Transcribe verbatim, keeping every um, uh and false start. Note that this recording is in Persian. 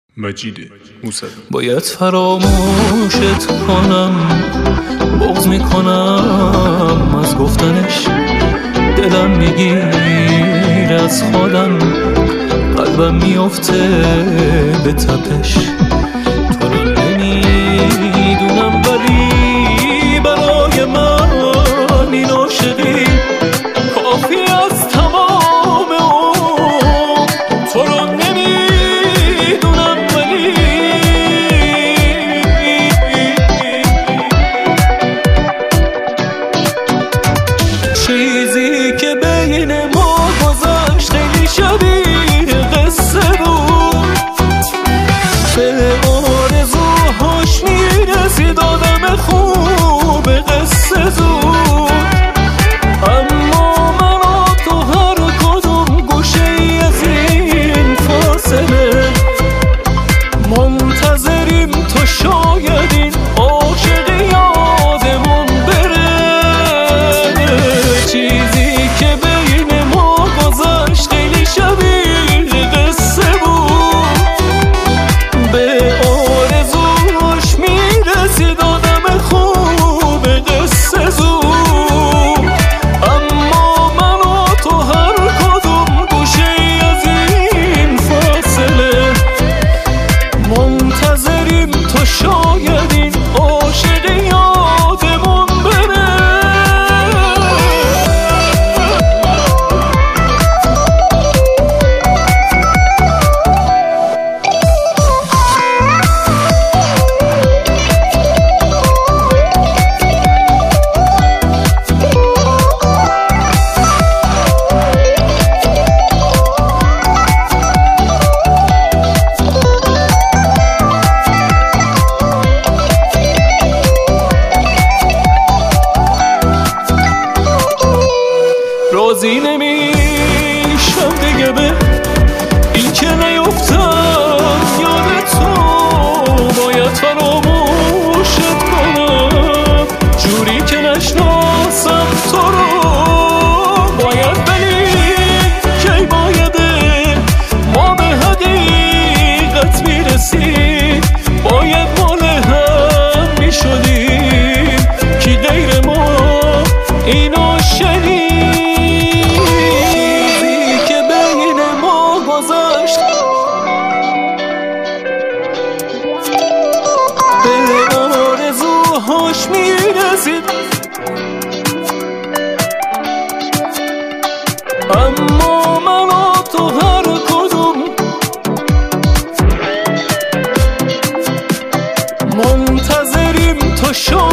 مجید موسوی. باید فراموشت کنم، بغض میکنم از گفتنش، دلم میگیر از خودم، قلبم میافته به تپش. تو رو نمیدونم ولی برای من این عاشقی کافی از تمام اون. تو رو نمیدونم ولی چیزی که بین ما گذشت خیلی شبیه قصه بود. به آرزوهاش میرسید آدم خوب قصه زود، اما من و تو هر کدوم گوشه ای از این فاصله منتظریم تا شاید این عاشقی یادمون بره. چیزی که بین ما گذشت خیلی شبیه قصه بود. به آرزوش میرسید آدم خوب قصه زود، اما من و تو هر کدوم گوشه ای از این فاصله منتظریم تا شاید این عاشق یادمون بره. راضی نمیشم دیگه به این که نیفتم یاد تو. باید فراموشت کنم جوری که نشناسم تو رو. باید ولی کی بایده ما به حقیقت میرسیم. باید مال هم میشدیم که غیر ما اینو شنید. به آرزوهاش میرسید اما من و تو هر کدوم منتظریم تا شاید